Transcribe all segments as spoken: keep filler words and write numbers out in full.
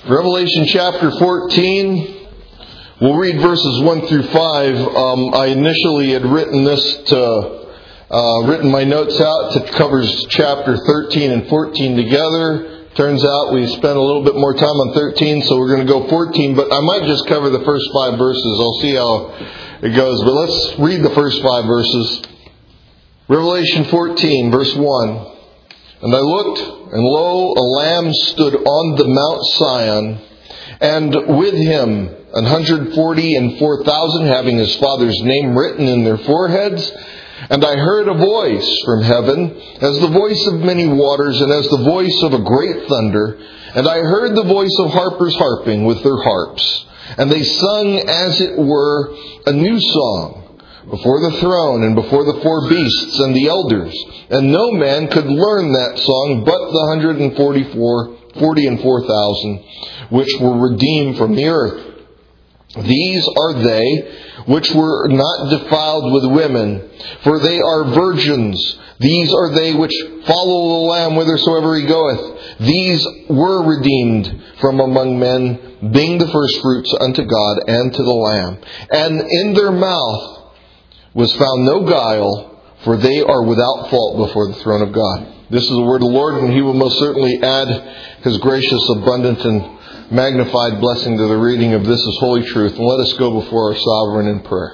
Revelation chapter fourteen, we'll read verses one through five. Um, I initially had written this to, uh, written my notes out to cover chapter thirteen and fourteen together. Turns out we spent a little bit more time on thirteen, so we're going to go fourteen, but I might just cover the first five verses. I'll see how it goes, but let's read the first five verses. Revelation fourteen, verse one. And I looked, and lo, a lamb stood on the Mount Sion, and with him an hundred forty and four thousand, having his Father's name written in their foreheads. And I heard a voice from heaven, as the voice of many waters, and as the voice of a great thunder. And I heard the voice of harpers harping with their harps. And they sung, as it were, a new song, before the throne and before the four beasts and the elders. And no man could learn that song but the hundred and forty-four, forty and four thousand, which were redeemed from the earth. These are they which were not defiled with women, for they are virgins. These are they which follow the Lamb whithersoever he goeth. These were redeemed from among men, being the firstfruits unto God and to the Lamb. And in their mouth was found no guile, for they are without fault before the throne of God. This is the word of the Lord, and He will most certainly add His gracious, abundant, and magnified blessing to the reading of this is holy truth. And let us go before our sovereign in prayer.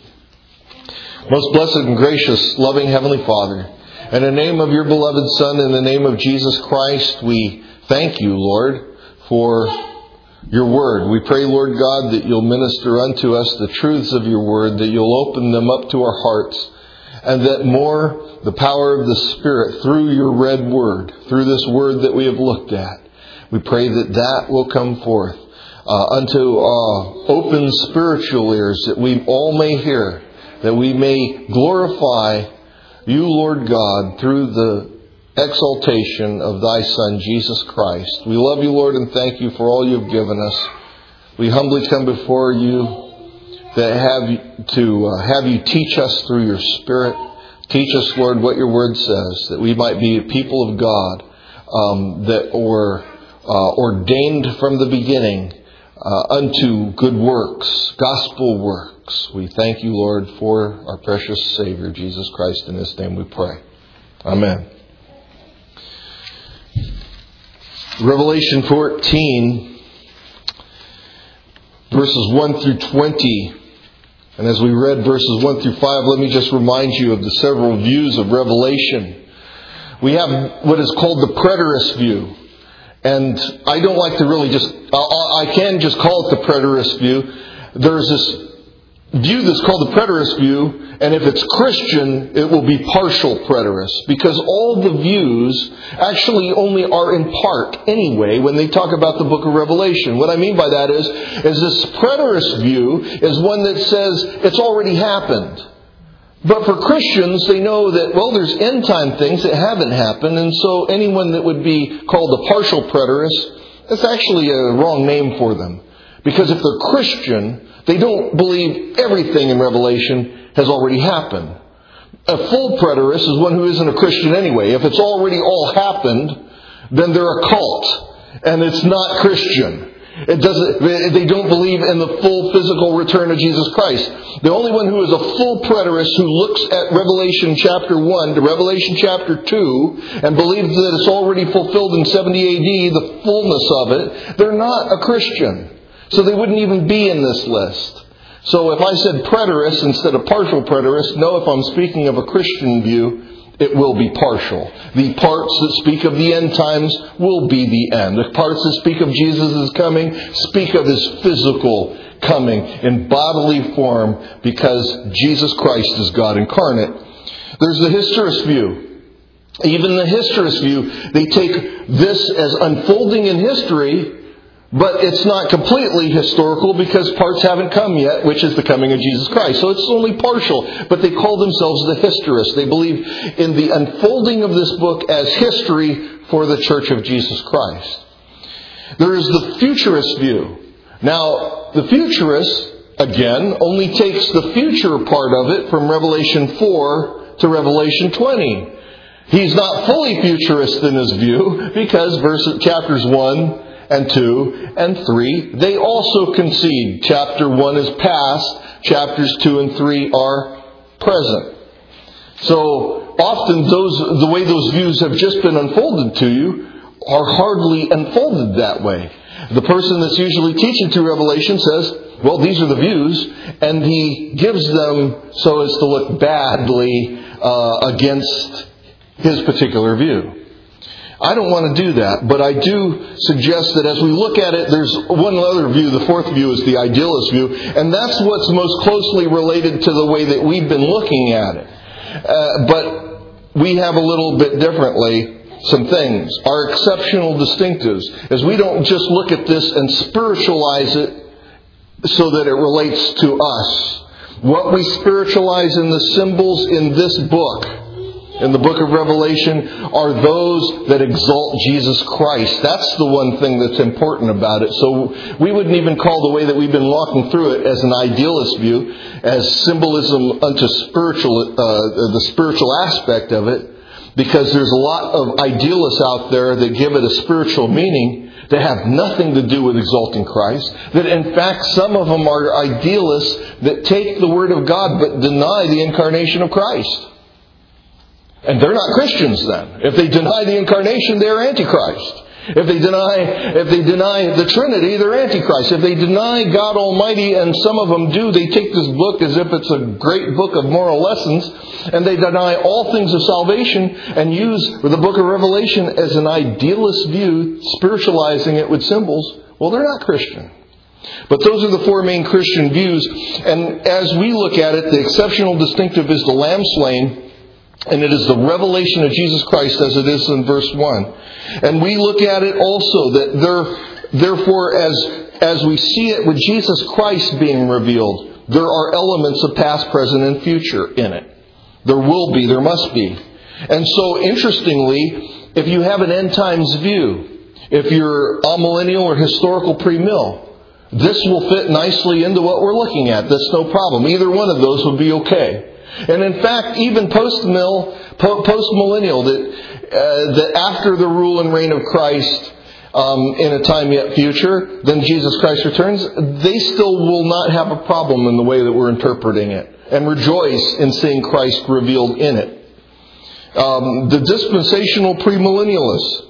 Most blessed and gracious, loving Heavenly Father, in the name of your beloved Son, in the name of Jesus Christ, we thank you, Lord, for your word. We pray, Lord God, that you'll minister unto us the truths of your word, that you'll open them up to our hearts, and that more the power of the Spirit through your read word, through this word that we have looked at, we pray that that will come forth uh, unto uh, open spiritual ears, that we all may hear, that we may glorify you, Lord God, through the exaltation of thy Son, Jesus Christ. We love you, Lord, and thank you for all you've given us. We humbly come before you that have you, to uh, have you teach us through your Spirit. Teach us, Lord, what your word says, that we might be a people of God um, that were uh, ordained from the beginning uh, unto good works, gospel works. We thank you, Lord, for our precious Savior, Jesus Christ. In His name we pray. Amen. Revelation fourteen, verses one through twenty. And as we read verses one through five, let me just remind you of the several views of Revelation. We have what is called the preterist view. And I don't like to really just, I can just call it the preterist view. There's this view that's called the preterist view, and if it's Christian, it will be partial preterist, because all the views actually only are in part anyway when they talk about the book of Revelation. What I mean by that is, is this preterist view is one that says it's already happened. But for Christians, they know that, well, there's end time things that haven't happened, and so anyone that would be called a partial preterist, that's actually a wrong name for them. Because if they're Christian, they don't believe everything in Revelation has already happened. A full preterist is one who isn't a Christian anyway. If it's already all happened, then they're a cult, and it's not Christian. It doesn't. They don't believe in the full physical return of Jesus Christ. The only one who is a full preterist who looks at Revelation chapter one to Revelation chapter two and believes that it's already fulfilled in seventy A D, the fullness of it, they're not a Christian. So they wouldn't even be in this list. So if I said preterist instead of partial preterist, no, if I'm speaking of a Christian view, it will be partial. The parts that speak of the end times will be the end. The parts that speak of Jesus' coming speak of His physical coming in bodily form, because Jesus Christ is God incarnate. There's the historist view. Even the historist view, they take this as unfolding in history, but it's not completely historical because parts haven't come yet, which is the coming of Jesus Christ. So it's only partial, but they call themselves the historists. They believe in the unfolding of this book as history for the Church of Jesus Christ. There is the futurist view. Now, the futurist, again, only takes the future part of it from Revelation four to Revelation twenty. He's not fully futurist in his view, because verses, chapters one and two and three, they also concede. Chapter one is past. Chapters two and three are present. So often those, the way those views have just been unfolded to you are hardly unfolded that way. The person that's usually teaching through Revelation says, well, these are the views, and he gives them so as to look badly uh, against his particular view. I don't want to do that, but I do suggest that as we look at it, there's one other view. The fourth view is the idealist view, and that's what's most closely related to the way that we've been looking at it. Uh, but we have a little bit differently some things. Our exceptional distinctives, as we don't just look at this and spiritualize it so that it relates to us. What we spiritualize in the symbols in this book, in the book of Revelation, are those that exalt Jesus Christ. That's the one thing that's important about it. So we wouldn't even call the way that we've been walking through it as an idealist view, as symbolism unto spiritual, uh, the spiritual aspect of it, because there's a lot of idealists out there that give it a spiritual meaning that have nothing to do with exalting Christ. That in fact, some of them are idealists that take the Word of God but deny the incarnation of Christ. And they're not Christians then. If they deny the incarnation, they're Antichrist. If they deny, if they deny the Trinity, they're Antichrist. If they deny God Almighty, and some of them do, they take this book as if it's a great book of moral lessons, and they deny all things of salvation and use the book of Revelation as an idealist view, spiritualizing it with symbols. Well, they're not Christian. But those are the four main Christian views. And as we look at it, the exceptional distinctive is the Lamb slain. And it is the revelation of Jesus Christ as it is in verse one. And we look at it also that there, therefore, as, as we see it with Jesus Christ being revealed, there are elements of past, present, and future in it. There will be, there must be. And so, interestingly, if you have an end times view, if you're amillennial or historical premill, this will fit nicely into what we're looking at. That's no problem. Either one of those would be okay. And in fact, even post-mill, post-millennial, that, uh, that after the rule and reign of Christ um, in a time yet future, then Jesus Christ returns, they still will not have a problem in the way that we're interpreting it, and rejoice in seeing Christ revealed in it. Um, the dispensational premillennialists,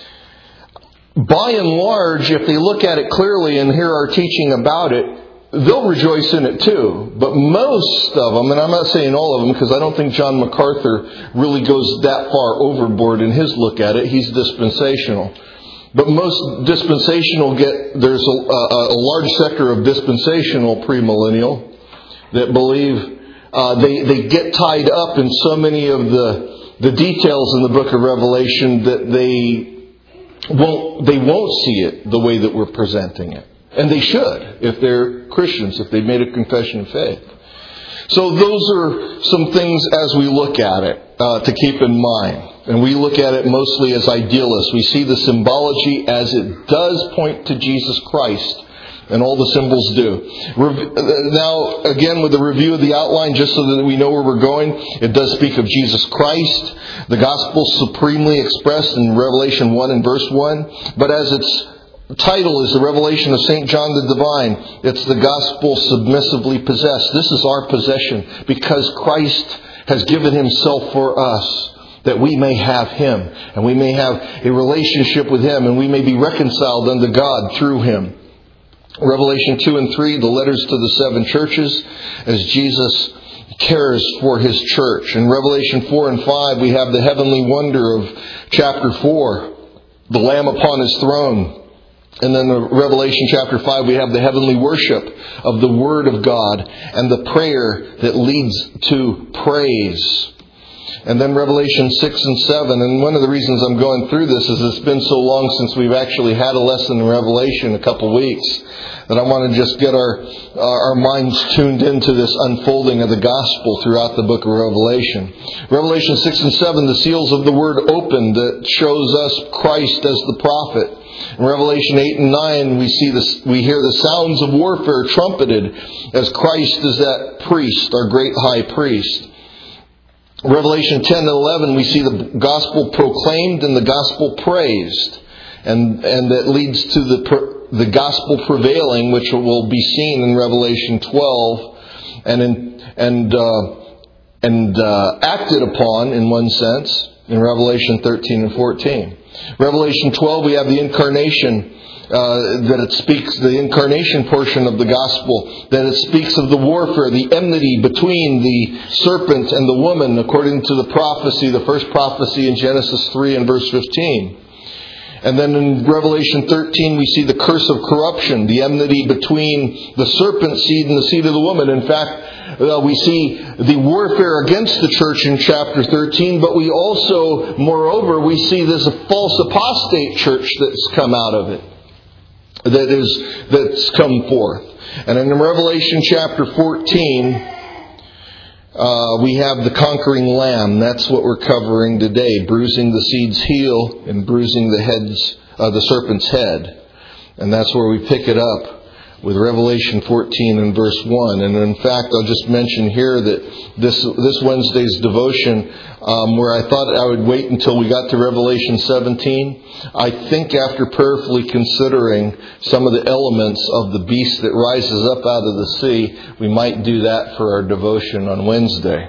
by and large, if they look at it clearly and hear our teaching about it, they'll rejoice in it too. But most of them, and I'm not saying all of them because I don't think John MacArthur really goes that far overboard in his look at it. He's dispensational. But most dispensational get, there's a, a, a large sector of dispensational premillennial that believe uh, they, they get tied up in so many of the, the details in the book of Revelation that they won't, they won't see it the way that we're presenting it. And they should, if they're Christians, if they've made a confession of faith. So those are some things as we look at it uh, to keep in mind. And we look at it mostly as idealists. We see the symbology as it does point to Jesus Christ. And all the symbols do. Now, again, with the review of the outline, just so that we know where we're going, it does speak of Jesus Christ, the gospel supremely expressed in Revelation one and verse one. But as its title is the Revelation of Saint John the Divine, it's the gospel submissively possessed. This is our possession because Christ has given himself for us, that we may have him, and we may have a relationship with him, and we may be reconciled unto God through him. Revelation two and three, the letters to the seven churches, as Jesus cares for his church. In Revelation four and five, we have the heavenly wonder of chapter four, the Lamb upon his throne. And then in Revelation chapter five, we have the heavenly worship of the Word of God and the prayer that leads to praise. And then Revelation six and seven, and one of the reasons I'm going through this is it's been so long since we've actually had a lesson in Revelation, a couple of weeks, that I want to just get our our minds tuned into this unfolding of the gospel throughout the book of Revelation. Revelation six and seven, the seals of the Word opened that shows us Christ as the prophet. In Revelation eight and nine, we see this, we hear the sounds of warfare trumpeted as Christ is that priest, our great high priest. Revelation ten and eleven, we see the gospel proclaimed and the gospel praised. And, and that leads to the, the gospel prevailing, which will be seen in Revelation twelve and, in, and, uh, and uh, acted upon in one sense in Revelation thirteen and fourteen. Revelation twelve, we have the incarnation. Uh, that it speaks, the incarnation portion of the gospel, that it speaks of the warfare, the enmity between the serpent and the woman, according to the prophecy, the first prophecy in Genesis three and verse fifteen. And then in Revelation thirteen, we see the curse of corruption, the enmity between the serpent seed and the seed of the woman. In fact, uh, we see the warfare against the church in chapter thirteen, but we also, moreover, we see there's a false apostate church that's come out of it. That is, that's come forth. And in Revelation chapter fourteen, uh, we have the conquering lamb. That's what we're covering today. Bruising the seed's heel and bruising the head's, uh, the serpent's head. And that's where we pick it up with Revelation fourteen and verse one. And in fact, I'll just mention here that this, this Wednesday's devotion, um, where I thought I would wait until we got to Revelation seventeen, I think after prayerfully considering some of the elements of the beast that rises up out of the sea, we might do that for our devotion on Wednesday.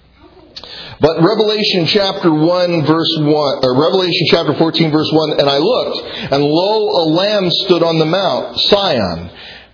But Revelation chapter one verse one, or Revelation chapter fourteen verse one, and I looked, and lo, a lamb stood on the mount, Sion.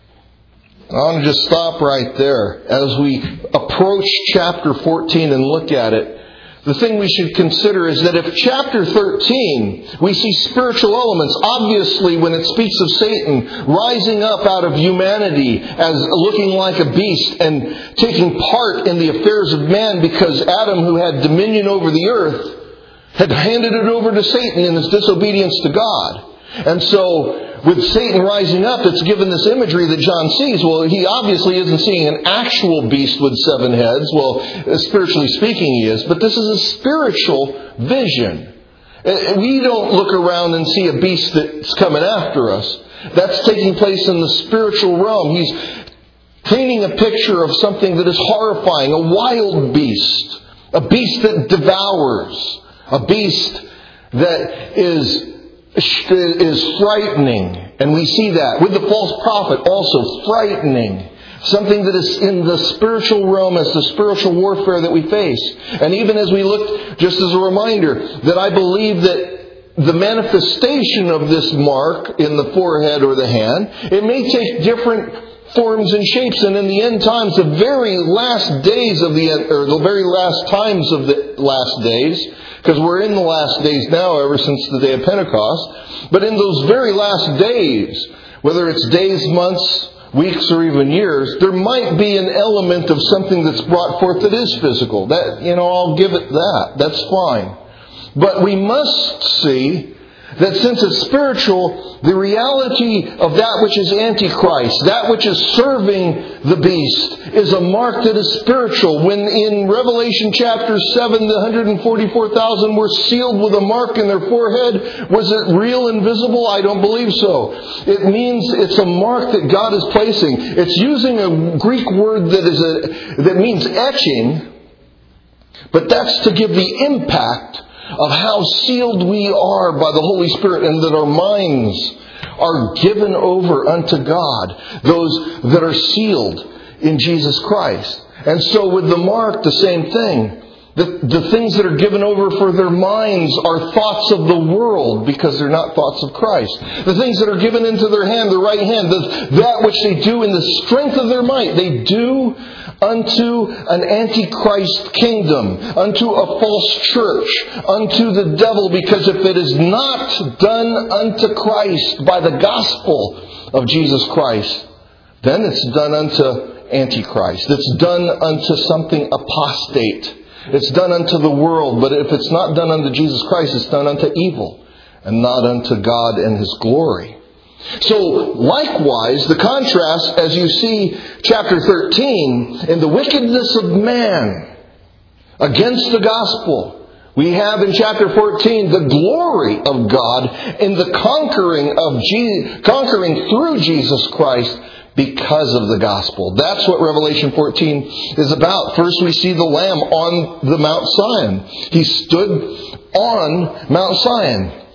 I want to just stop right there. As we approach chapter fourteen and look at it, the thing we should consider is that if chapter thirteen, we see spiritual elements, obviously when it speaks of Satan rising up out of humanity as looking like a beast and taking part in the affairs of man because Adam, who had dominion over the earth, had handed it over to Satan in his disobedience to God. And so, with Satan rising up, it's given this imagery that John sees. Well, he obviously isn't seeing an actual beast with seven heads. Well, spiritually speaking, he is. But this is a spiritual vision. We don't look around and see a beast that's coming after us. That's taking place in the spiritual realm. He's painting a picture of something that is horrifying, a wild beast, a beast that devours, a beast that is is frightening. And we see that with the false prophet also frightening. Something that is in the spiritual realm as the spiritual warfare that we face. And even as we look, just as a reminder, that I believe that the manifestation of this mark in the forehead or the hand, it may take different forms and shapes, and in the end times, the very last days of the end, or the very last times of the last days, because we're in the last days now ever since the day of Pentecost, but in those very last days, whether it's days, months, weeks, or even years, there might be an element of something that's brought forth that is physical. That, you know, I'll give it that. That's fine. But we must see that since it's spiritual, the reality of that which is Antichrist, that which is serving the beast, is a mark that is spiritual. When in Revelation chapter seven, the one hundred forty-four thousand were sealed with a mark in their forehead, was it real and visible? I don't believe so. It means it's a mark that God is placing. It's using a Greek word that is a that means etching, but that's to give the impact of how sealed we are by the Holy Spirit, and that our minds are given over unto God, those that are sealed in Jesus Christ. And so with the mark, the same thing. The, the things that are given over for their minds are thoughts of the world, because they're not thoughts of Christ. The things that are given into their hand, the right hand, the, that which they do in the strength of their might, they do unto an antichrist kingdom, unto a false church, unto the devil, because if it is not done unto Christ by the gospel of Jesus Christ, then it's done unto antichrist. It's done unto something apostate. It's done unto the world, but if it's not done unto Jesus Christ, it's done unto evil and not unto God and His glory. So, likewise, the contrast, as you see chapter thirteen, in the wickedness of man against the gospel, we have in chapter fourteen the glory of God in the conquering of Je- conquering through Jesus Christ because of the gospel. That's what Revelation fourteen is about. First we see the Lamb on the Mount Sion. He stood on Mount Sion.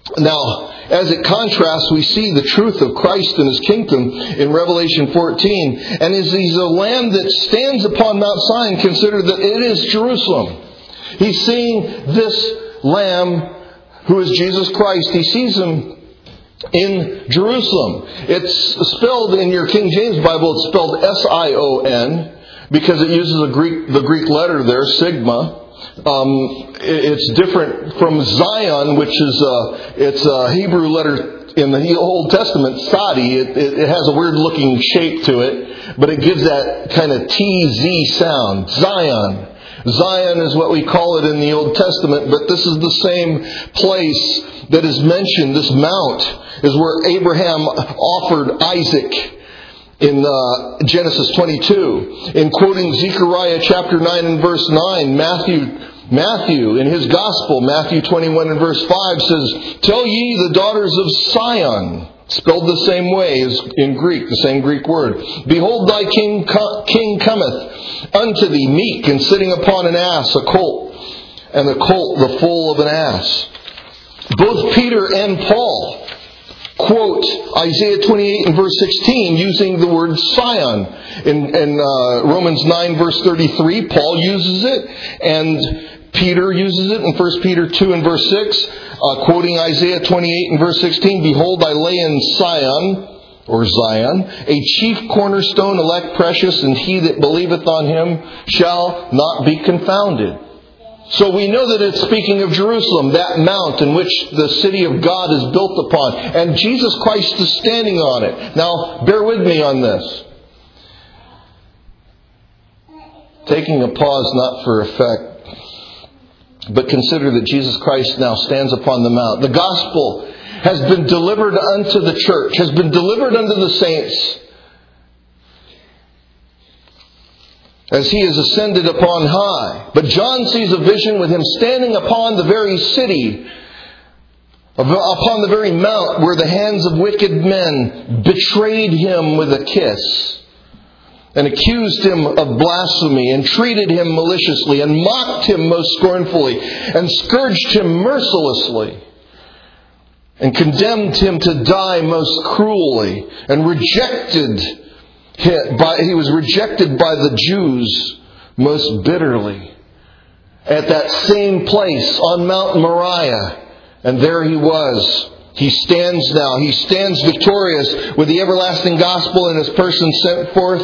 Now, as it contrasts, we see the truth of Christ and His kingdom in Revelation fourteen. And as He's a Lamb that stands upon Mount Zion, consider that it is Jerusalem. He's seeing this Lamb who is Jesus Christ. He sees Him in Jerusalem. It's spelled in your King James Bible, it's spelled S I O N, because it uses a Greek, the Greek letter there, sigma. Um, it's different from Zion, which is a, it's a Hebrew letter in the Old Testament, Sadi. It, it, it has a weird looking shape to it, but it gives that kind of T Z sound. Zion. Zion is what we call it in the Old Testament, but this is the same place that is mentioned. This mount is where Abraham offered Isaac in uh, Genesis twenty-two. In quoting Zechariah chapter nine and verse nine, Matthew Matthew in his Gospel, Matthew twenty-one and verse five says, "Tell ye the daughters of Sion," spelled the same way as in Greek, the same Greek word, "Behold, thy king, king cometh unto thee, meek, and sitting upon an ass, a colt, and the colt the foal of an ass." Both Peter and Paul quote Isaiah twenty-eight and verse sixteen using the word Sion. In, in uh, Romans nine verse thirty-three, Paul uses it, and Peter uses it in First Peter two and verse six, uh, quoting Isaiah twenty-eight and verse sixteen, "Behold, I lay in Sion," or Zion, "a chief cornerstone, elect, precious, and he that believeth on him shall not be confounded." So we know that it's speaking of Jerusalem, that mount in which the city of God is built upon. And Jesus Christ is standing on it. Now, bear with me on this. Taking a pause not for effect, but consider that Jesus Christ now stands upon the mount. The gospel has been delivered unto the church, has been delivered unto the saints, as He is ascended upon high. But John sees a vision with Him standing upon the very city, upon the very mount where the hands of wicked men betrayed Him with a kiss, and accused Him of blasphemy, and treated Him maliciously, and mocked Him most scornfully, and scourged Him mercilessly, and condemned Him to die most cruelly, and rejected He was rejected by the Jews most bitterly. At that same place on Mount Moriah, and there He was. He stands now. He stands victorious with the everlasting gospel in His person, sent forth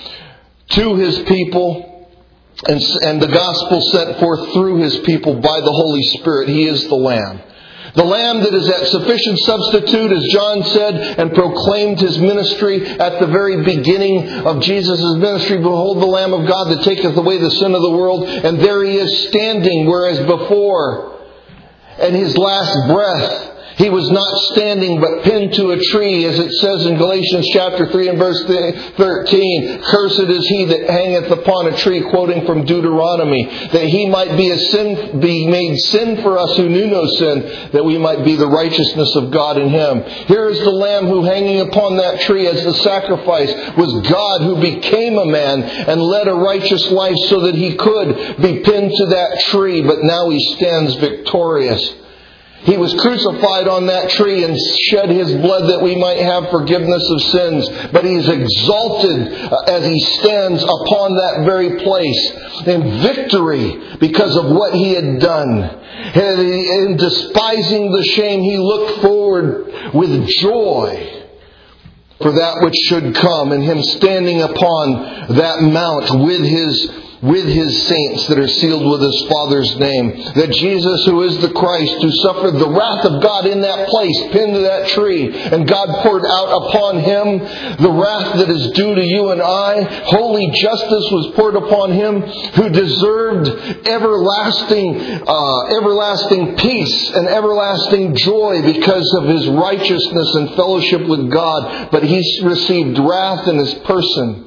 to His people, and, and the gospel sent forth through His people by the Holy Spirit. He is the Lamb. The Lamb that is that sufficient substitute, as John said, and proclaimed His ministry at the very beginning of Jesus' ministry. "Behold the Lamb of God that taketh away the sin of the world." And there He is standing, whereas before, at His last breath, He was not standing but pinned to a tree, as it says in Galatians chapter three and verse thirteen. "Cursed is he that hangeth upon a tree," quoting from Deuteronomy, "that he might be a sin, be made sin for us who knew no sin, that we might be the righteousness of God in Him." Here is the Lamb who, hanging upon that tree as the sacrifice, was God who became a man and led a righteous life so that He could be pinned to that tree. But now He stands victorious. He was crucified on that tree and shed His blood that we might have forgiveness of sins. But He is exalted as He stands upon that very place in victory because of what He had done. And in despising the shame, He looked forward with joy for that which should come, and Him standing upon that mount with His with His saints that are sealed with His Father's name. That Jesus, who is the Christ, who suffered the wrath of God in that place, pinned to that tree, and God poured out upon Him the wrath that is due to you and I. Holy justice was poured upon Him, who deserved everlasting, uh, everlasting peace and everlasting joy because of His righteousness and fellowship with God. But He received wrath in His person,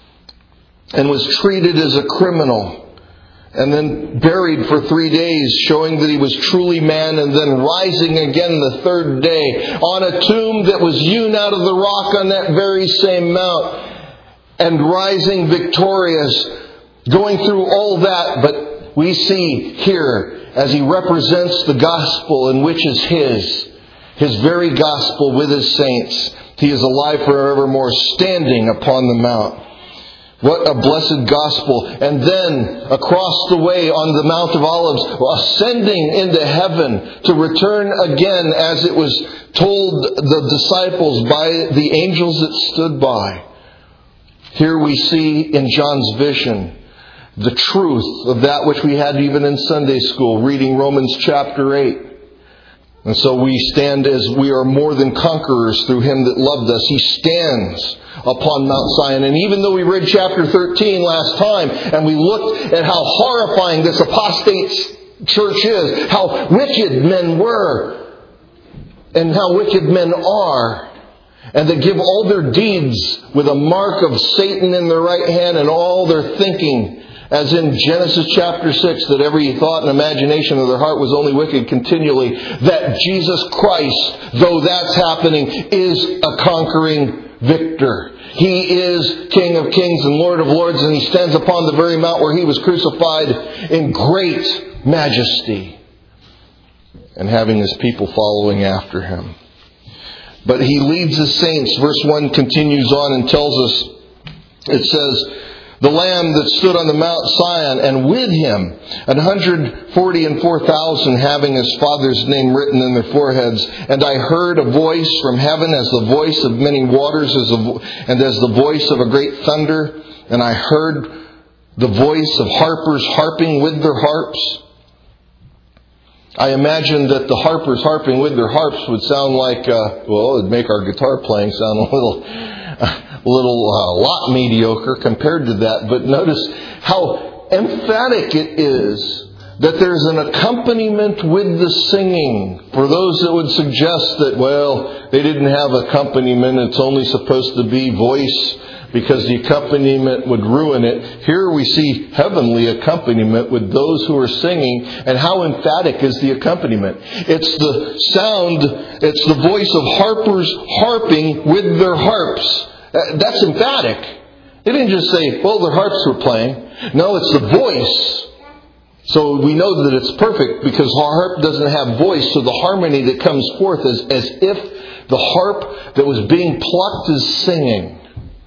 and was treated as a criminal, and then buried for three days, showing that He was truly man, and then rising again the third day on a tomb that was hewn out of the rock on that very same mount, and rising victorious, going through all that, but we see here as he represents the gospel in which is his, his very gospel with his saints. He is alive forevermore, standing upon the mount. What a blessed gospel. And then across the way on the Mount of Olives, ascending into heaven to return again, as it was told the disciples by the angels that stood by. Here we see in John's vision the truth of that which we had even in Sunday school, reading Romans chapter eight. And so we stand as we are more than conquerors through Him that loved us. He stands upon Mount Zion. And even though we read chapter thirteen last time, and we looked at how horrifying this apostate church is, how wicked men were, and how wicked men are, and that give all their deeds with a mark of Satan in their right hand and all their thinking, as in Genesis chapter six, that every thought and imagination of their heart was only wicked continually, that Jesus Christ, though that's happening, is a conquering victor. He is King of kings and Lord of lords, and He stands upon the very mount where He was crucified in great majesty, and having His people following after Him. But He leads His saints. Verse one continues on and tells us, it says, the Lamb that stood on the Mount Zion, and with Him an hundred forty and four thousand, having His Father's name written in their foreheads. And I heard a voice from heaven, as the voice of many waters, as a, and as the voice of a great thunder. And I heard the voice of harpers harping with their harps. I imagine that the harpers harping with their harps would sound like, uh, well, it would make our guitar playing sound a little... Uh, a little uh, lot mediocre compared to that. But notice how emphatic it is that there's an accompaniment with the singing. For those that would suggest that, well, they didn't have accompaniment, it's only supposed to be voice because the accompaniment would ruin it. Here we see heavenly accompaniment with those who are singing. And how emphatic is the accompaniment? It's the sound, it's the voice of harpers harping with their harps. That's emphatic. They didn't just say, well, their harps were playing. No, it's the voice. So we know that it's perfect because our harp doesn't have voice. So the harmony that comes forth is as if the harp that was being plucked is singing.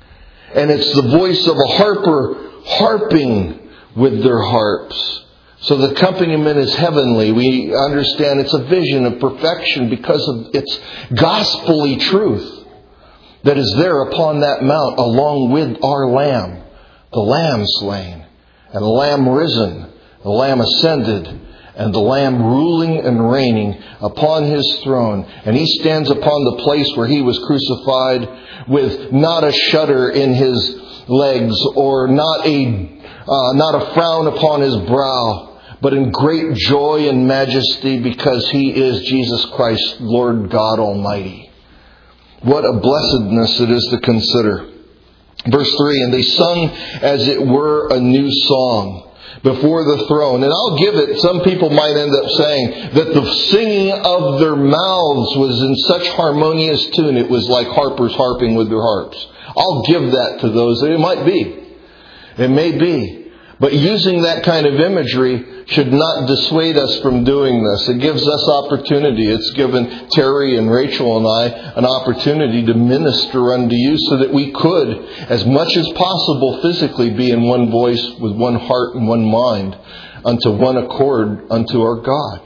And it's the voice of a harper harping with their harps. So the accompaniment is heavenly. We understand it's a vision of perfection because of its gospel-y truth that is there upon that mount, along with our Lamb, the Lamb slain, and the Lamb risen, the Lamb ascended, and the Lamb ruling and reigning upon His throne. And He stands upon the place where He was crucified with not a shudder in His legs, or not a uh, not a frown upon His brow, but in great joy and majesty, because He is Jesus Christ, Lord God Almighty. What a blessedness it is to consider. Verse three, and they sung as it were a new song before the throne. And I'll give it, some people might end up saying that the singing of their mouths was in such harmonious tune, it was like harpers harping with their harps. I'll give that to those. It might be. It may be. But using that kind of imagery should not dissuade us from doing this. It gives us opportunity. It's given Terry and Rachel and I an opportunity to minister unto you so that we could, as much as possible physically, be in one voice with one heart and one mind unto one accord unto our God.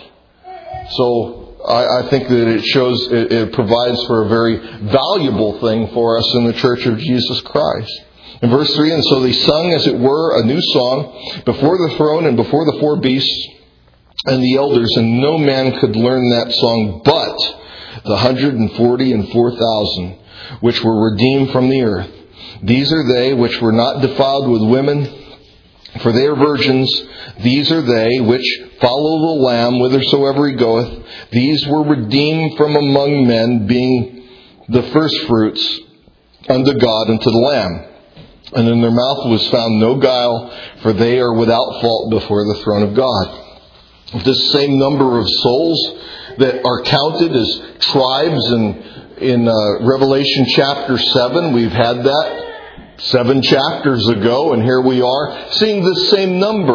So I, I think that it shows, it, it provides for a very valuable thing for us in the Church of Jesus Christ. In verse three, and so they sung as it were a new song before the throne and before the four beasts and the elders, and no man could learn that song but the hundred and forty and four thousand which were redeemed from the earth. These are they which were not defiled with women, for they are virgins. These are they which follow the Lamb whithersoever He goeth. These were redeemed from among men, being the firstfruits unto God and to the Lamb. And in their mouth was found no guile, for they are without fault before the throne of God. This same number of souls that are counted as tribes in, in uh, Revelation chapter seven, we've had that seven chapters ago, and here we are seeing this same number.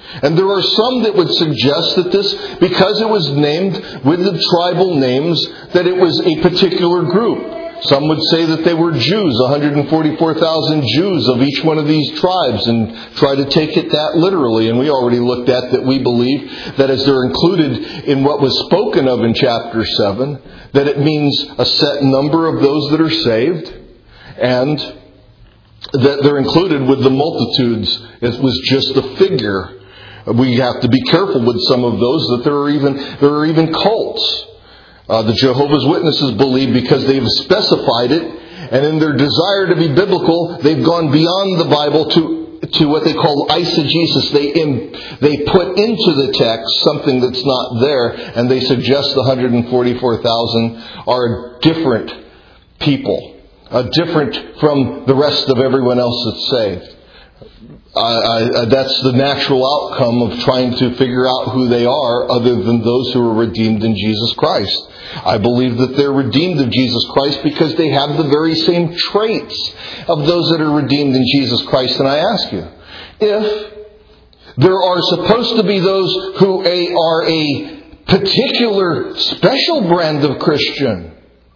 And there are some that would suggest that this, because it was named with the tribal names, that it was a particular group. Some would say that they were Jews, one hundred forty-four thousand Jews of each one of these tribes, and try to take it that literally. And we already looked at that we believe that as they're included in what was spoken of in chapter seven, that it means a set number of those that are saved, and that they're included with the multitudes. It was just a figure. We have to be careful with some of those, that there are even there are even cults. Uh, the Jehovah's Witnesses believe, because they've specified it, and in their desire to be biblical, they've gone beyond the Bible to to what they call eisegesis. They in, they put into the text something that's not there, and they suggest the one hundred forty-four thousand are a different people, uh, different from the rest of everyone else that's saved. I, I, that's the natural outcome of trying to figure out who they are, other than those who are redeemed in Jesus Christ. I believe that they're redeemed of Jesus Christ because they have the very same traits of those that are redeemed in Jesus Christ. And I ask you, if there are supposed to be those who are a particular special brand of Christian,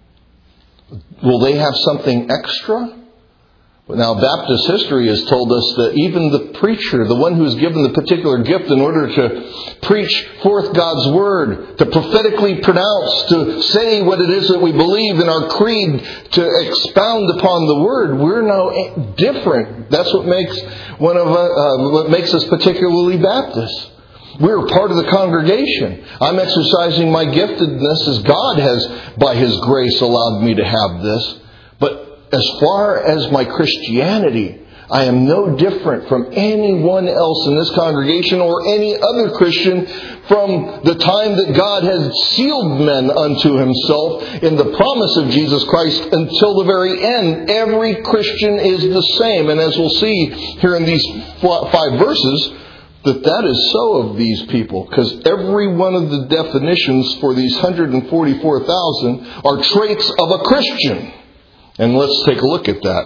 will they have something extra? Now, Baptist history has told us that even the preacher, the one who is given the particular gift in order to preach forth God's Word, to prophetically pronounce, to say what it is that we believe in our creed, to expound upon the Word, we're now different. That's what makes one of uh, what makes us particularly Baptist. We're part of the congregation. I'm exercising my giftedness as God has, by His grace, allowed me to have this. But as far as my Christianity, I am no different from anyone else in this congregation or any other Christian from the time that God has sealed men unto Himself in the promise of Jesus Christ until the very end. Every Christian is the same. And as we'll see here in these five verses, that that is so of these people. Because every one of the definitions for these one hundred forty-four thousand are traits of a Christian. And let's take a look at that.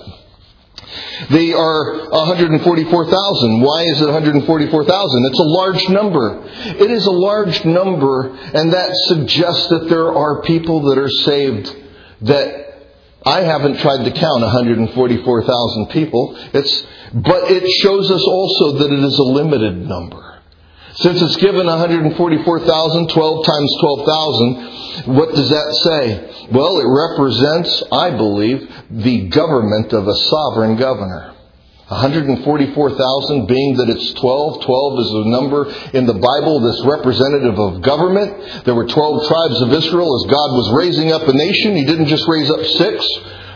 They are one hundred forty-four thousand. Why is it one hundred forty-four thousand? It's a large number. It is a large number, and that suggests that there are people that are saved that I haven't tried to count one hundred forty-four thousand people. It's, but it shows us also that it is a limited number. Since it's given one hundred forty-four thousand, twelve times twelve thousand, what does that say? Well, it represents, I believe, the government of a sovereign governor. one hundred forty-four thousand being that it's twelve. twelve is a number in the Bible that's representative of government. There were twelve tribes of Israel as God was raising up a nation. He didn't just raise up six,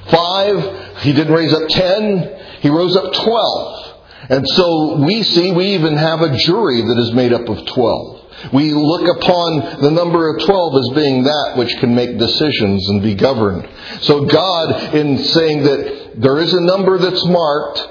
five. He didn't raise up ten. He rose up twelve. And so we see, we even have a jury that is made up of twelve. We look upon the number of twelve as being that which can make decisions and be governed. So God, in saying that there is a number that's marked,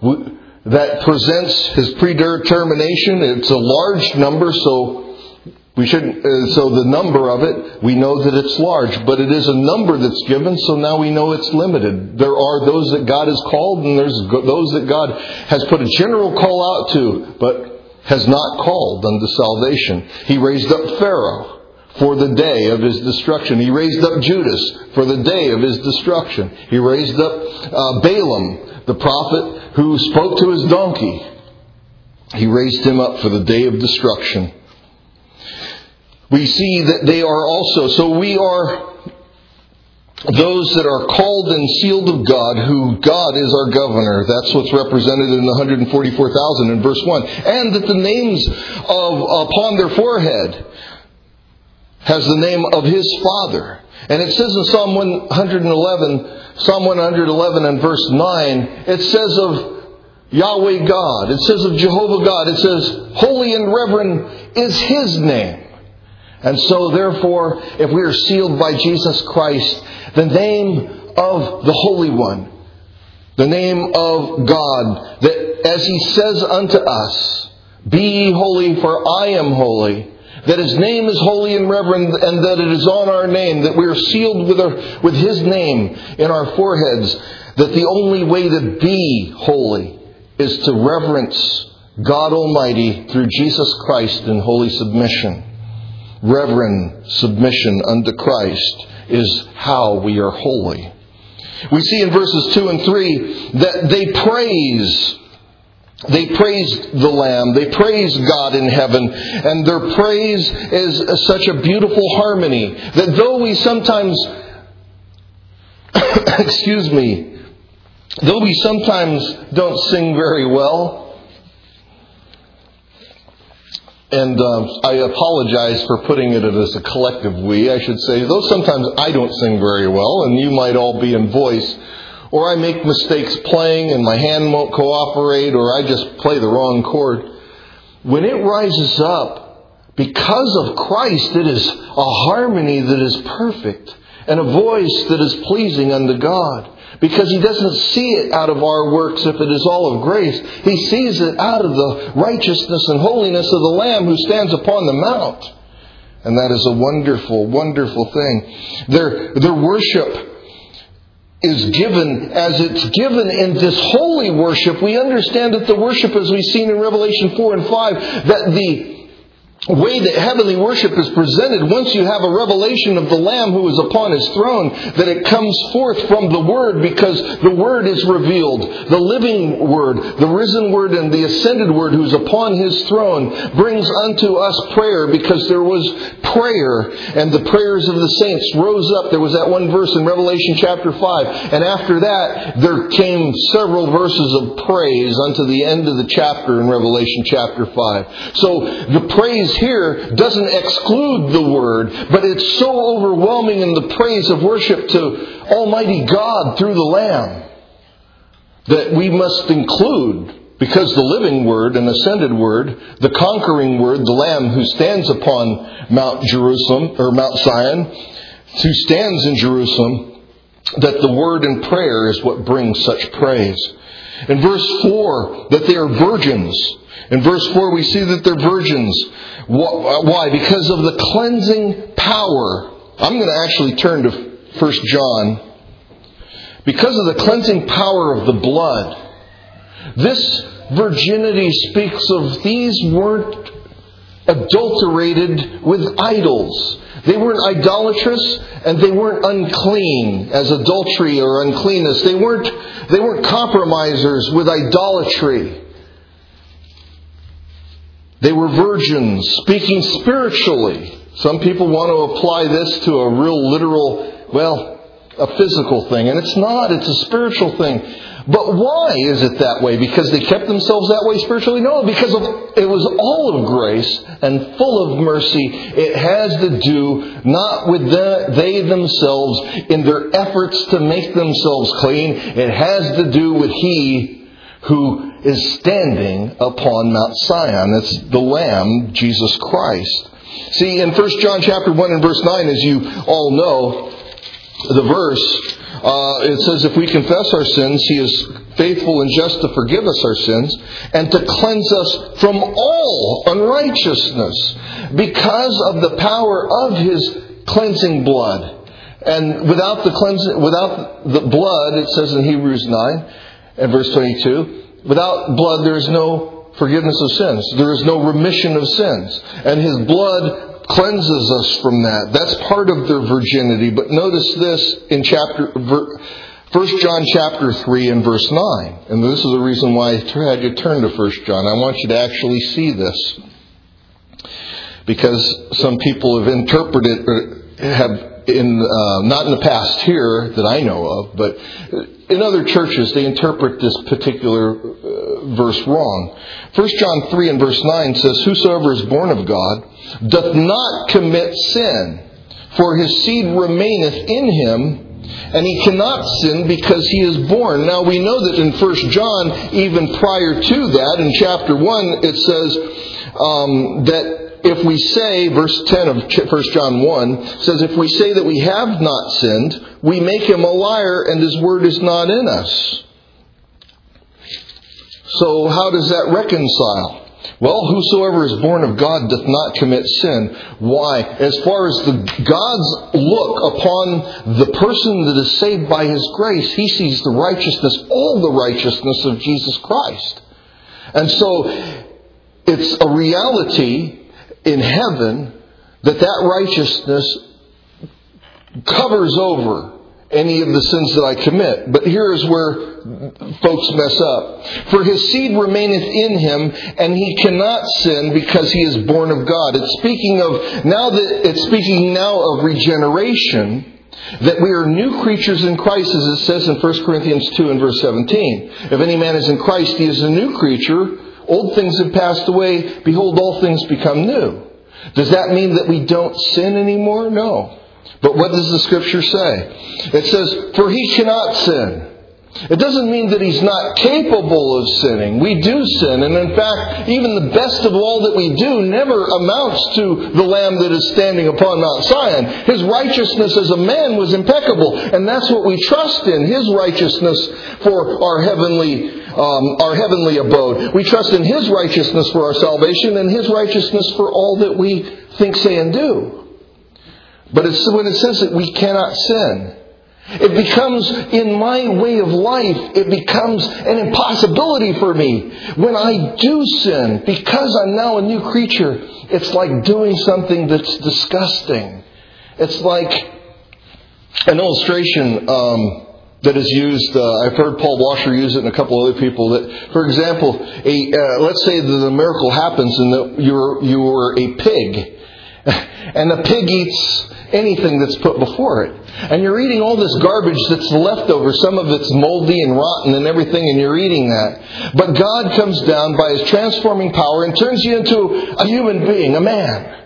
that presents His predetermination, it's a large number, so we shouldn't. Uh, so the number of it, we know that it's large, but it is a number that's given. So now we know it's limited. There are those that God has called, and there's those that God has put a general call out to, but has not called unto salvation. He raised up Pharaoh for the day of his destruction. He raised up Judas for the day of his destruction. He raised up uh, Balaam, the prophet who spoke to his donkey. He raised him up for the day of destruction. We see that they are also, so we are those that are called and sealed of God, who God is our governor. That's what's represented in the one hundred forty-four thousand in verse one. And that the names of upon their forehead has the name of His Father. And it says in Psalm one hundred eleven, Psalm one hundred eleven and verse nine, it says of Yahweh God, it says of Jehovah God, it says, holy and reverend is His name. And so therefore, if we are sealed by Jesus Christ, the name of the Holy One, the name of God, that as He says unto us, be ye holy, for I am holy, that His name is holy and reverend, and that it is on our name, that we are sealed with, our, with His name in our foreheads, that the only way to be holy is to reverence God Almighty through Jesus Christ in holy submission. Reverent submission unto Christ is how we are holy. We see in verses two and three that they praise. They praise the Lamb. They praise God in heaven. And their praise is such a beautiful harmony that though we sometimes, excuse me, though we sometimes don't sing very well, and uh, I apologize for putting it as a collective we, I should say, though sometimes I don't sing very well, and you might all be in voice, or I make mistakes playing and my hand won't cooperate, or I just play the wrong chord. When it rises up, because of Christ, it is a harmony that is perfect and a voice that is pleasing unto God. Because He doesn't see it out of our works if it is all of grace. He sees it out of the righteousness and holiness of the Lamb who stands upon the mount. And that is a wonderful, wonderful thing. Their, their worship is given as it's given in this holy worship. We understand that the worship, as we've seen in Revelation four and five, that the way that heavenly worship is presented, once you have a revelation of the Lamb who is upon His throne, that it comes forth from the Word, because the Word is revealed. The living Word, the risen Word and the ascended Word who's upon His throne brings unto us prayer, because there was prayer and the prayers of the saints rose up. There was that one verse in Revelation chapter five. And after that, there came several verses of praise unto the end of the chapter in Revelation chapter five. So the praise here doesn't exclude the Word, but it's so overwhelming in the praise of worship to Almighty God through the Lamb that we must include, because the living Word and ascended Word, the conquering Word, the Lamb who stands upon Mount Jerusalem, or Mount Zion, who stands in Jerusalem, that the Word and prayer is what brings such praise. In verse four, that they are virgins. In verse four, we see that they're virgins. Why? Because of the cleansing power. I'm going to actually turn to First John. Because of the cleansing power of the blood. This virginity speaks of these weren't adulterated with idols. They weren't idolatrous and they weren't unclean as adultery or uncleanness. They weren't, they weren't compromisers with idolatry. They were virgins, speaking spiritually. Some people want to apply this to a real literal, well, a physical thing. And it's not. It's a spiritual thing. But why is it that way? Because they kept themselves that way spiritually? No, because of, it was all of grace and full of mercy. It has to do not with the, they themselves in their efforts to make themselves clean. It has to do with He who is standing upon Mount Zion. It's the Lamb, Jesus Christ. See, in First John chapter one and verse nine, as you all know, the verse, uh, it says, if we confess our sins, He is faithful and just to forgive us our sins and to cleanse us from all unrighteousness because of the power of His cleansing blood. And without the cleansing, without the blood, it says in Hebrews nine, and verse twenty-two, without blood there is no forgiveness of sins. There is no remission of sins. And His blood cleanses us from that. That's part of their virginity. But notice this in chapter First John chapter three and verse nine. And this is the reason why I had you turn to First John. I want you to actually see this. Because some people have interpreted, have in uh, not in the past here that I know of, but in other churches they interpret this particular uh, verse wrong. First John three and verse nine says, whosoever is born of God doth not commit sin, for his seed remaineth in him, and he cannot sin because he is born. Now we know that in First John, even prior to that, in chapter one, it says um, that if we say, verse ten of First John one, says, if we say that we have not sinned, we make Him a liar and His word is not in us. So how does that reconcile? Well, whosoever is born of God doth not commit sin. Why? As far as the God's look upon the person that is saved by His grace, He sees the righteousness, all the righteousness of Jesus Christ. And so it's a reality in heaven that that righteousness covers over any of the sins that I commit. But here is where folks mess up. For his seed remaineth in him, and he cannot sin because he is born of God. It's speaking of now that it's speaking now of regeneration, that we are new creatures in Christ, as it says in First Corinthians two and verse seventeen. If any man is in Christ, he is a new creature. Old things have passed away. Behold, all things become new. Does that mean that we don't sin anymore? No. But what does the Scripture say? It says, for he cannot sin. It doesn't mean that he's not capable of sinning. We do sin. And in fact, even the best of all that we do never amounts to the Lamb that is standing upon Mount Zion. His righteousness as a man was impeccable. And that's what we trust in. His righteousness for our heavenly um, our heavenly abode. We trust in His righteousness for our salvation and His righteousness for all that we think, say, and do. But it's when it says that we cannot sin, it becomes, in my way of life, it becomes an impossibility for me. When I do sin, because I'm now a new creature, it's like doing something that's disgusting. It's like an illustration um, that is used, uh, I've heard Paul Washer use it and a couple other people, that, for example, a uh, let's say that a miracle happens and that you're, you were a pig. And the pig eats anything that's put before it. And you're eating all this garbage that's left over. Some of it's moldy and rotten and everything, and you're eating that. But God comes down by His transforming power and turns you into a human being, a man.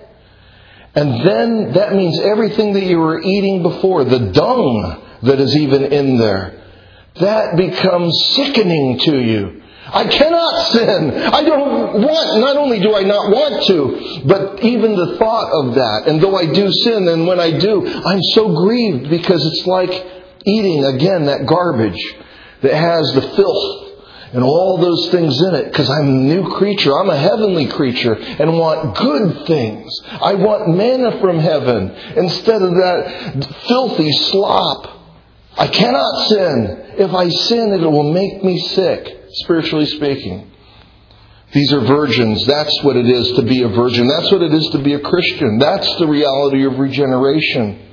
And then that means everything that you were eating before, the dung that is even in there, that becomes sickening to you. I cannot sin. I don't want, not only do I not want to, but even the thought of that. And though I do sin, and when I do, I'm so grieved because it's like eating, again, that garbage that has the filth and all those things in it. Because I'm a new creature. I'm a heavenly creature and want good things. I want manna from heaven instead of that filthy slop. I cannot sin. If I sin, it will make me sick, spiritually speaking. These are virgins. That's what it is to be a virgin. That's what it is to be a Christian. That's the reality of regeneration.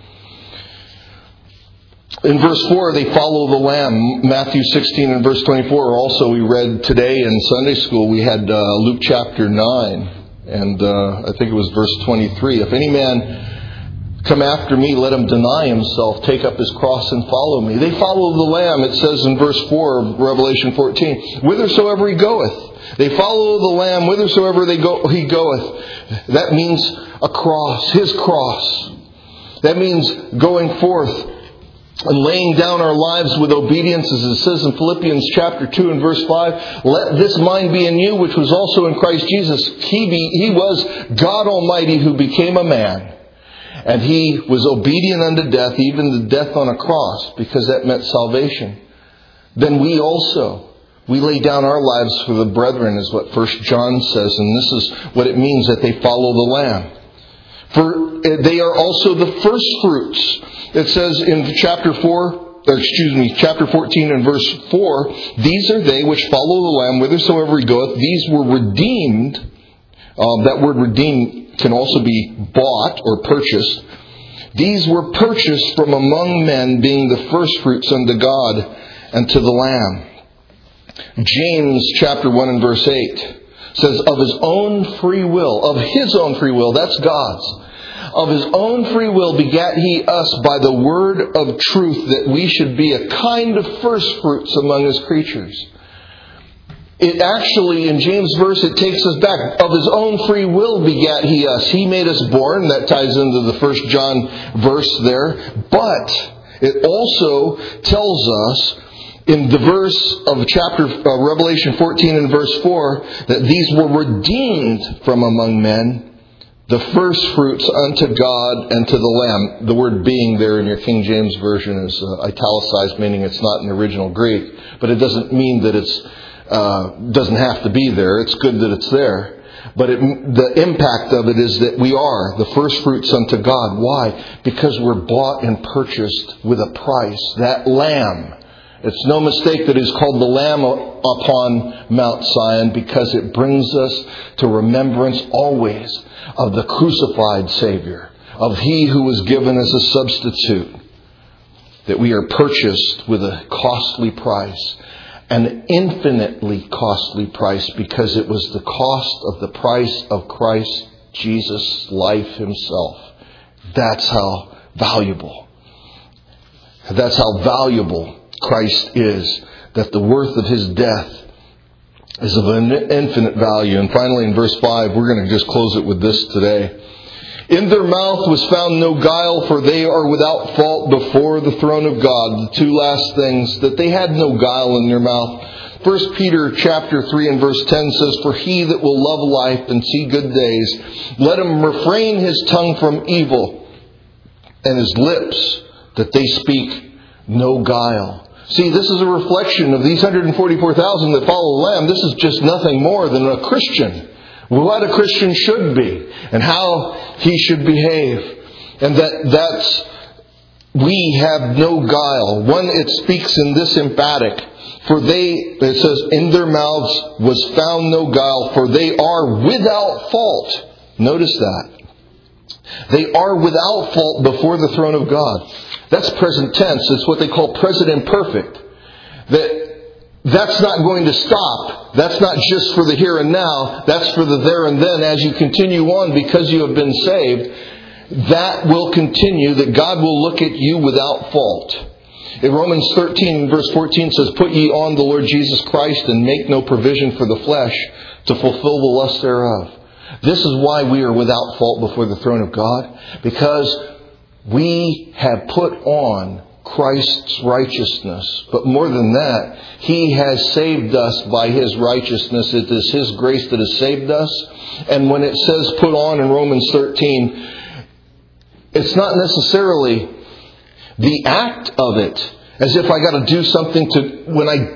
In verse four, they follow the Lamb. Matthew sixteen and verse twenty-four. Also, we read today in Sunday school, we had uh, Luke chapter nine. And uh, I think it was verse twenty-three. If any man come after me, let him deny himself, take up his cross and follow me. They follow the Lamb, it says in verse four of Revelation fourteen, whithersoever he goeth. They follow the Lamb whithersoever they go, he goeth. That means a cross, His cross. That means going forth and laying down our lives with obedience, as it says in Philippians chapter two and verse five. Let this mind be in you, which was also in Christ Jesus. He, be, he was God Almighty who became a man. And He was obedient unto death, even the death on a cross, because that meant salvation. Then we also, we lay down our lives for the brethren, is what First John says. And this is what it means that they follow the Lamb. For they are also the first fruits. It says in chapter four, or excuse me, chapter fourteen and verse four, these are they which follow the Lamb whithersoever he goeth. These were redeemed. Uh, that word redeemed can also be bought or purchased. These were purchased from among men, being the first fruits unto God and to the Lamb. James chapter one and verse eight says, of His own free will, of His own free will, that's God's. Of His own free will begat He us by the word of truth, that we should be a kind of first fruits among His creatures. It actually, in James' verse, it takes us back. Of His own free will begat He us. He made us born. That ties into the First John verse there. But it also tells us in the verse of chapter uh, Revelation fourteen and verse four that these were redeemed from among men, the first fruits unto God and to the Lamb. The word being there in your King James Version is uh, italicized, meaning it's not in the original Greek. But it doesn't mean that it's Uh, doesn't have to be there. It's good that it's there. But it, the impact of it is that we are the first fruits unto God. Why? Because we're bought and purchased with a price. That Lamb It's no mistake that He's called the Lamb upon Mount Zion, because it brings us to remembrance always of the crucified Savior, of He who was given as a substitute, that we are purchased with a costly price, an infinitely costly price, because it was the cost of the price of Christ Jesus' life Himself. That's how valuable. That's how valuable Christ is, that the worth of His death is of an infinite value. And finally, in verse five, we're going to just close it with this today. In their mouth was found no guile, for they are without fault before the throne of God. The two last things, that they had no guile in their mouth. First Peter chapter three and verse ten says, "For he that will love life and see good days, let him refrain his tongue from evil, and his lips that they speak no guile." See, this is a reflection of these one hundred forty-four thousand that follow the Lamb. This is just nothing more than a Christian. What a Christian should be, and how he should behave. And that that's, we have no guile. One, it speaks in this emphatic. For they, it says, in their mouths was found no guile, for they are without fault. Notice that. They are without fault before the throne of God. That's present tense. It's what they call present imperfect. That That's not going to stop. That's not just for the here and now. That's for the there and then. As you continue on, because you have been saved, that will continue, that God will look at you without fault. In Romans thirteen, verse fourteen says, "Put ye on the Lord Jesus Christ, and make no provision for the flesh to fulfill the lust thereof." This is why we are without fault before the throne of God, because we have put on Christ's righteousness. But more than that, He has saved us by His righteousness. It is His grace that has saved us. And when it says put on in Romans thirteen, it's not necessarily the act of it, as if I got to do something to, when I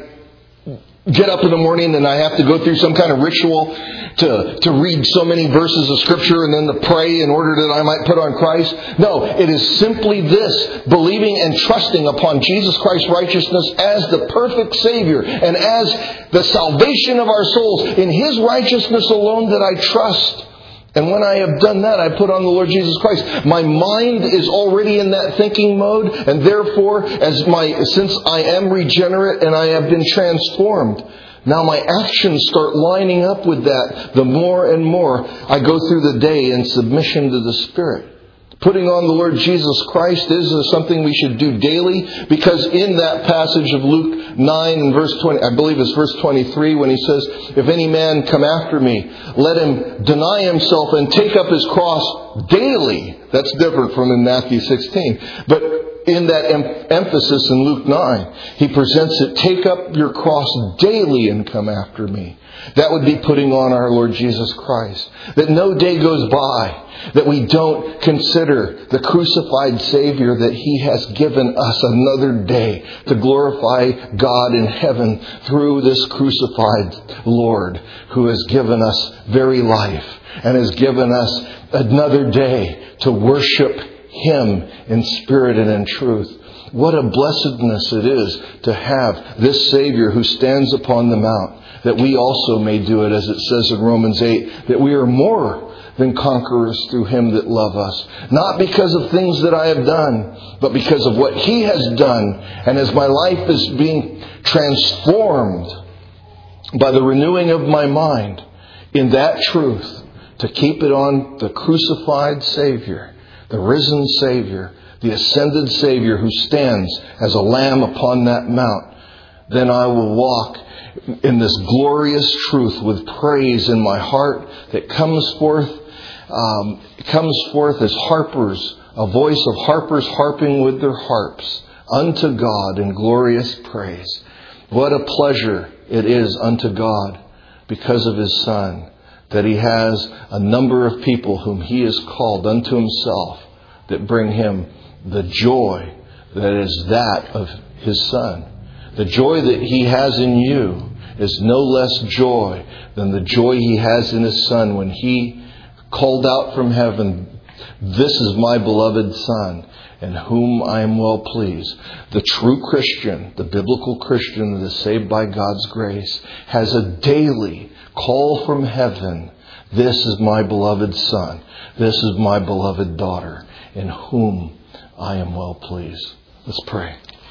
get up in the morning and I have to go through some kind of ritual to, to read so many verses of Scripture and then to pray in order that I might put on Christ. No, it is simply this, believing and trusting upon Jesus Christ's righteousness as the perfect Savior and as the salvation of our souls. In His righteousness alone that I trust. And when I have done that, I put on the Lord Jesus Christ. My mind is already in that thinking mode, and therefore, as my since I am regenerate and I have been transformed, now my actions start lining up with that. The more and more I go through the day in submission to the Spirit. Putting on the Lord Jesus Christ is something we should do daily, because in that passage of Luke nine and verse twenty, I believe it's verse twenty-three, when He says, "If any man come after me, let him deny himself and take up his cross daily." That's different from in Matthew sixteen. But in that em- emphasis in Luke nine, He presents it, take up your cross daily and come after me. That would be putting on our Lord Jesus Christ. That no day goes by that we don't consider the crucified Savior, that He has given us another day to glorify God in heaven through this crucified Lord, who has given us very life and has given us another day to worship Him in spirit and in truth. What a blessedness it is to have this Savior who stands upon the mount, that we also may do it, as it says in Romans eight, that we are more than conquerors through Him that love us. Not because of things that I have done, but because of what He has done. And as my life is being transformed by the renewing of my mind in that truth, to keep it on the crucified Savior, the risen Savior, the ascended Savior who stands as a lamb upon that mount, then I will walk in this glorious truth with praise in my heart that comes forth, um, comes forth as harpers, a voice of harpers harping with their harps unto God in glorious praise. What a pleasure it is unto God, because of His Son, that He has a number of people whom He has called unto Himself, that bring Him the joy that is that of His Son. The joy that He has in you is no less joy than the joy He has in His Son when He called out from heaven, This is my beloved Son, in whom I am well pleased. The true Christian, the biblical Christian that is saved by God's grace, has a daily call from heaven. This is my beloved Son. This is my beloved daughter, in whom I am well pleased. Let's pray.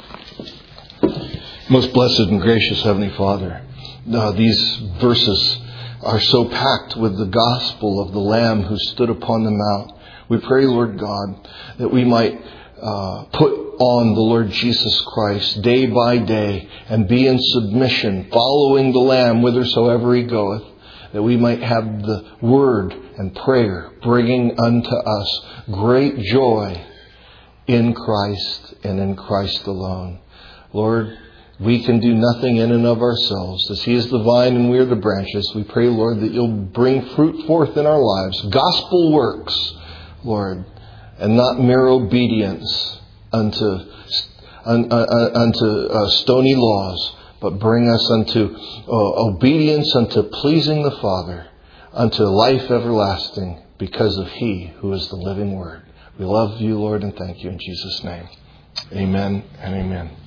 Most blessed and gracious Heavenly Father, uh, these verses are so packed with the gospel of the Lamb who stood upon the mount. We pray, Lord God, that we might uh, put on the Lord Jesus Christ day by day and be in submission, following the Lamb whithersoever He goeth, that we might have the word and prayer bringing unto us great joy in Christ and in Christ alone. Lord, we can do nothing in and of ourselves. As He is the vine and we are the branches, we pray, Lord, that You'll bring fruit forth in our lives. Gospel works, Lord, and not mere obedience unto, un, uh, unto uh, stony laws, but bring us unto uh, obedience unto pleasing the Father, unto life everlasting, because of He who is the living Word. We love You, Lord, and thank You in Jesus' name. Amen and amen.